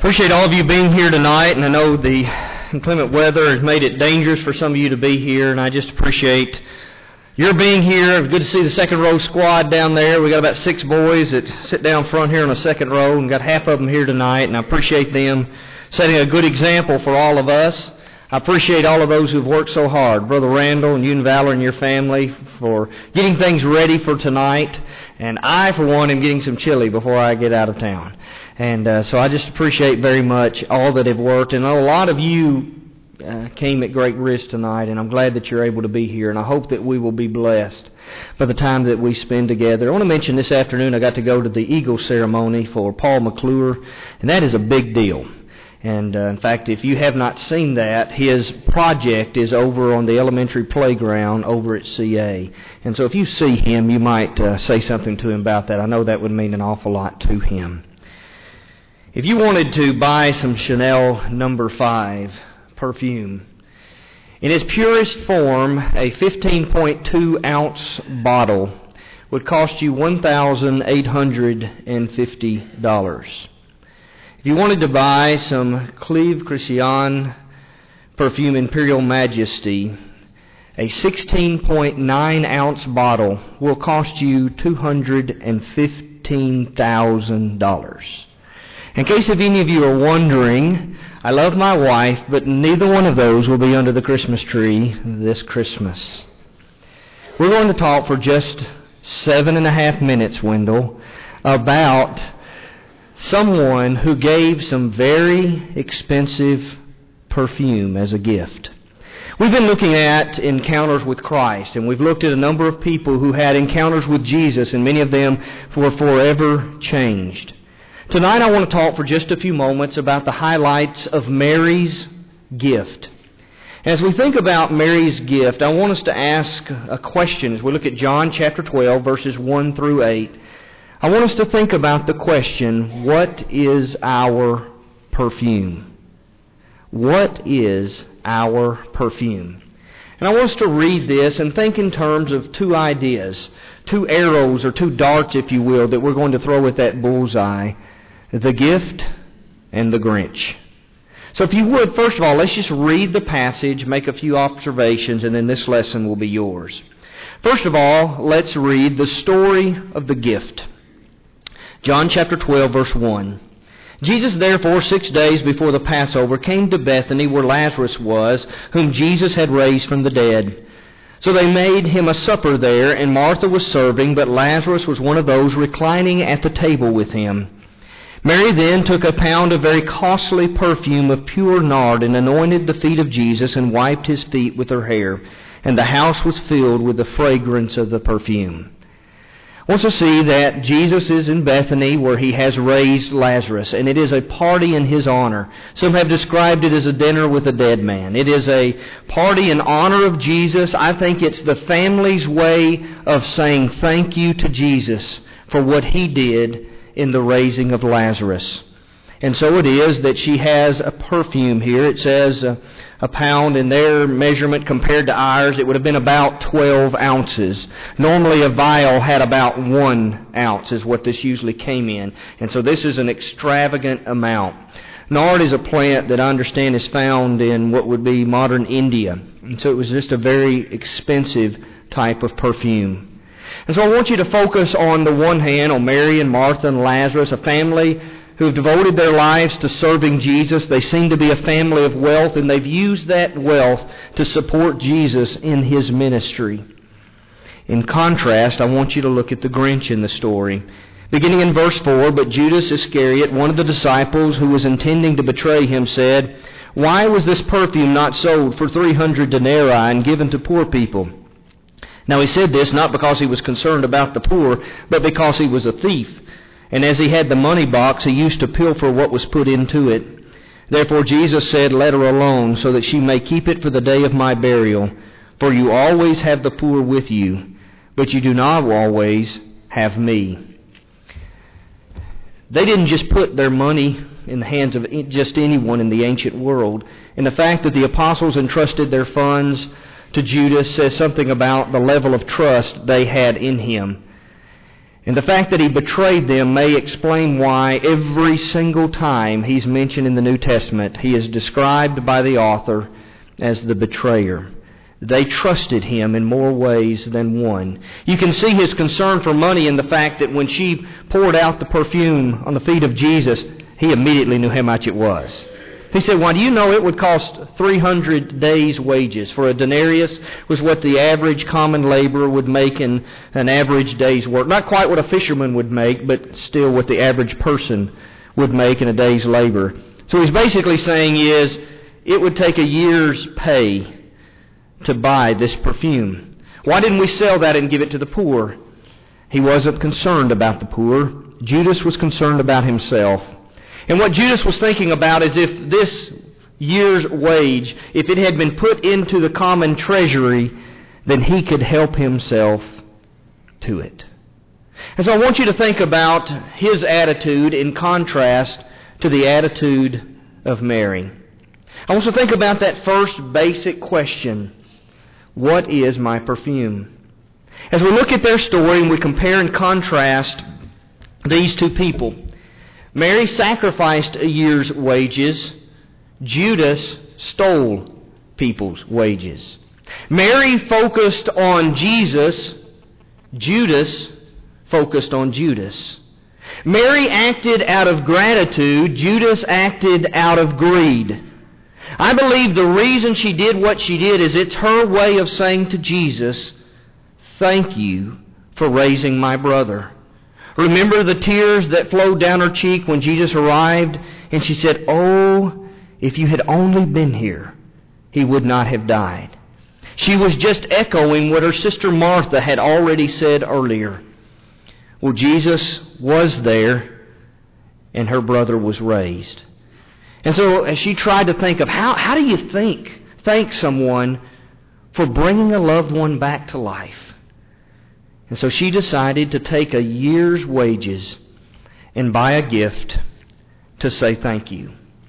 Appreciate all of you being here tonight, and I know the inclement weather has made it dangerous for some of you to be here, and I just appreciate your being here. Good to see the second row squad down there. We got about 6 boys that sit down front here on the second row, and got half of them here tonight, and I appreciate them setting a good example for all of us. I appreciate all of those who've worked so hard, Brother Randall and you and Valor and your family, for getting things ready for tonight. And I, for one, am getting some chili before I get out of town. And so I just appreciate very much all that have worked. And a lot of you came at great risk tonight, and I'm glad that you're able to be here. And I hope that we will be blessed by the time that we spend together. I want to mention this afternoon I got to go to the Eagle ceremony for Paul McClure, and that is a big deal. And in fact, if you have not seen that, his project is over on the elementary playground over at CA. And so if you see him, you might say something to him about that. I know that would mean an awful lot to him. If you wanted to buy some Chanel No. 5 perfume, in its purest form, a 15.2-ounce bottle would cost you $1,850. If you wanted to buy some Cleve Christian perfume Imperial Majesty, a 16.9-ounce bottle will cost you $215,000. In case if any of you are wondering, I love my wife, but neither one of those will be under the Christmas tree this Christmas. We're going to talk for just 7.5 minutes, Wendell, about someone who gave some very expensive perfume as a gift. We've been looking at encounters with Christ, and we've looked at a number of people who had encounters with Jesus, and many of them were forever changed. Tonight I want to talk for just a few moments about the highlights of Mary's gift. As we think about Mary's gift, I want us to ask a question as we look at John chapter 12, verses 1 through 8. I want us to think about the question, what is our perfume? What is our perfume? And I want us to read this and think in terms of 2 ideas, 2 arrows or 2 darts, if you will, that we're going to throw at that bullseye, the gift and the Grinch. So if you would, first of all, let's just read the passage, make a few observations, and then this lesson will be yours. First of all, let's read the story of the gift. John chapter 12, verse 1. Jesus therefore 6 days before the Passover came to Bethany where Lazarus was, whom Jesus had raised from the dead. So they made him a supper there, and Martha was serving, but Lazarus was one of those reclining at the table with him. Mary then took a pound of very costly perfume of pure nard and anointed the feet of Jesus and wiped his feet with her hair, and the house was filled with the fragrance of the perfume. I want to see that Jesus is in Bethany where he has raised Lazarus, and it is a party in his honor. Some have described it as a dinner with a dead man. It is a party in honor of Jesus. I think it's the family's way of saying thank you to Jesus for what he did in the raising of Lazarus. And so it is that she has a perfume here. It says a pound. In their measurement compared to ours, it would have been about 12 ounces. Normally a vial had about 1 ounce is what this usually came in. And so this is an extravagant amount. Nard is a plant that I understand is found in what would be modern India. And so it was just a very expensive type of perfume. And so I want you to focus on the one hand on Mary and Martha and Lazarus, a family who have devoted their lives to serving Jesus. They seem to be a family of wealth, and they've used that wealth to support Jesus in his ministry. In contrast, I want you to look at the Grinch in the story. Beginning in verse 4, but Judas Iscariot, one of the disciples who was intending to betray him, said, "Why was this perfume not sold for 300 denarii and given to poor people?" Now he said this not because he was concerned about the poor, but because he was a thief. And as he had the money box, he used to pilfer what was put into it. Therefore Jesus said, "Let her alone, so that she may keep it for the day of my burial. For you always have the poor with you, but you do not always have me." They didn't just put their money in the hands of just anyone in the ancient world. And the fact that the apostles entrusted their funds to Judas says something about the level of trust they had in him. And the fact that he betrayed them may explain why every single time he's mentioned in the New Testament, he is described by the author as the betrayer. They trusted him in more ways than one. You can see his concern for money in the fact that when she poured out the perfume on the feet of Jesus, he immediately knew how much it was. He said, "Why, do you know it would cost 300 days' wages?" For a denarius was what the average common laborer would make in an average day's work. Not quite what a fisherman would make, but still what the average person would make in a day's labor. So he's basically saying is, it would take a year's pay to buy this perfume. Why didn't we sell that and give it to the poor? He wasn't concerned about the poor. Judas was concerned about himself. And what Judas was thinking about is if this year's wage, if it had been put into the common treasury, then he could help himself to it. And so I want you to think about his attitude in contrast to the attitude of Mary. I want you to think about that first basic question: what is my perfume? As we look at their story and we compare and contrast these two people, Mary sacrificed a year's wages. Judas stole people's wages. Mary focused on Jesus. Judas focused on Judas. Mary acted out of gratitude. Judas acted out of greed. I believe the reason she did what she did is it's her way of saying to Jesus, "Thank you for raising my brother." Remember the tears that flowed down her cheek when Jesus arrived, and she said, "Oh, if you had only been here, he would not have died." She was just echoing what her sister Martha had already said earlier. Well, Jesus was there, and her brother was raised. And so as she tried to think of how do you thank someone for bringing a loved one back to life? And so she decided to take a year's wages and buy a gift to say thank you.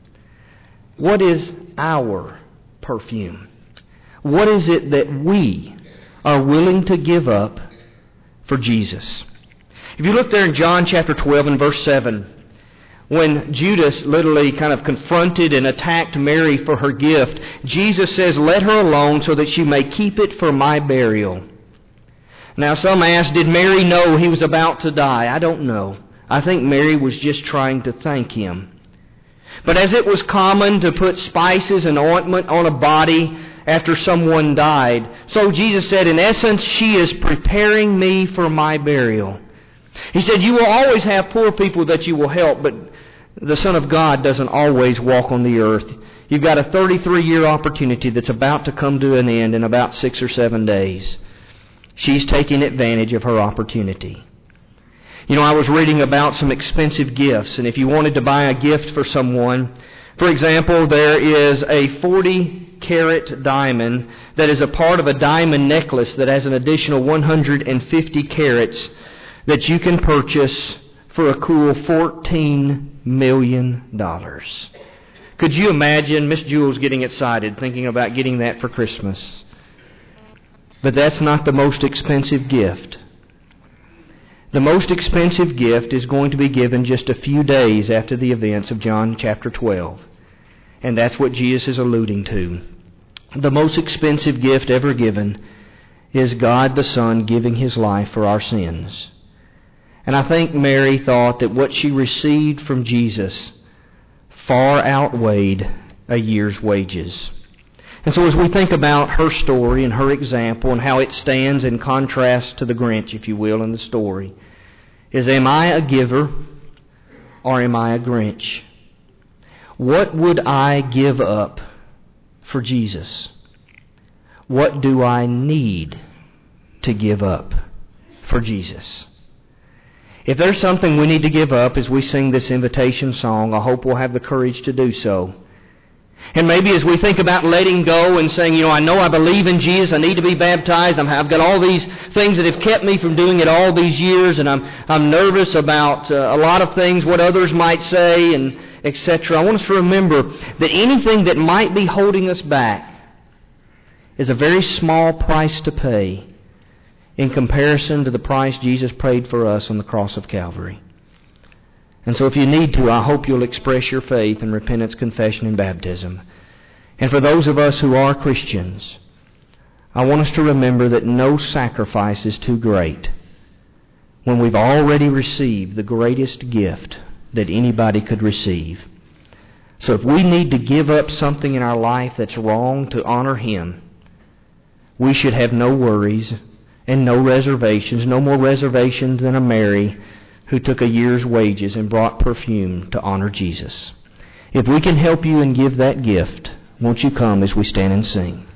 What is our perfume? What is it that we are willing to give up for Jesus? If you look there in John chapter 12 and verse 7, when Judas literally kind of confronted and attacked Mary for her gift, Jesus says, "Let her alone so that she may keep it for my burial." Now some ask, did Mary know he was about to die? I don't know. I think Mary was just trying to thank him. But as it was common to put spices and ointment on a body after someone died, so Jesus said, in essence, she is preparing me for my burial. He said, you will always have poor people that you will help, but the Son of God doesn't always walk on the earth. You've got a 33-year opportunity that's about to come to an end in about 6 or 7 days. She's taking advantage of her opportunity. You know, I was reading about some expensive gifts, and if you wanted to buy a gift for someone, for example, there is a 40-carat diamond that is a part of a diamond necklace that has an additional 150 carats that you can purchase for a cool $14 million. Could you imagine Miss Jules getting excited thinking about getting that for Christmas? But that's not the most expensive gift. The most expensive gift is going to be given just a few days after the events of John chapter 12. And that's what Jesus is alluding to. The most expensive gift ever given is God the Son giving His life for our sins. And I think Mary thought that what she received from Jesus far outweighed a year's wages. And so as we think about her story and her example and how it stands in contrast to the Grinch, if you will, in the story, is am I a giver or am I a Grinch? What would I give up for Jesus? What do I need to give up for Jesus? If there's something we need to give up as we sing this invitation song, I hope we'll have the courage to do so. And maybe as we think about letting go and saying, you know I believe in Jesus, I need to be baptized, I've got all these things that have kept me from doing it all these years, and I'm nervous about a lot of things, what others might say, and etc. I want us to remember that anything that might be holding us back is a very small price to pay in comparison to the price Jesus paid for us on the cross of Calvary. And so if you need to, I hope you'll express your faith in repentance, confession, and baptism. And for those of us who are Christians, I want us to remember that no sacrifice is too great when we've already received the greatest gift that anybody could receive. So if we need to give up something in our life that's wrong to honor Him, we should have no worries and no reservations, no more reservations than a Mary who took a year's wages and brought perfume to honor Jesus. If we can help you and give that gift, won't you come as we stand and sing?